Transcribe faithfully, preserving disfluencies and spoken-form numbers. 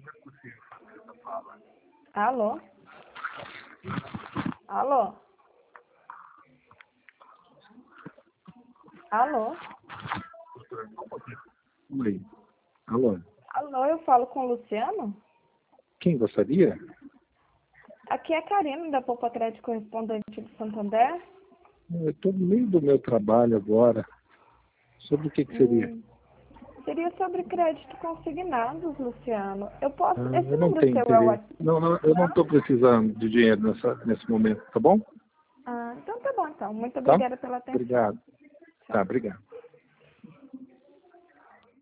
Alô? Alô? Alô? Oi. Alô? Alô, eu falo com o Luciano? Quem gostaria? Aqui é a Karina, da Poupa Crédito Correspondente do Santander. Eu estou no meio do meu trabalho agora. Sobre o que, que seria? Hum, seria sobre crédito consignados, Luciano. Eu posso... Ah, Esse eu não número tenho seu é o interesse. WhatsApp? Não, não, eu não estou precisando de dinheiro nessa, nesse momento, tá bom? Ah, então tá bom, então. Muito Tá? obrigada pela atenção. Obrigado. Tchau. Tá, obrigado.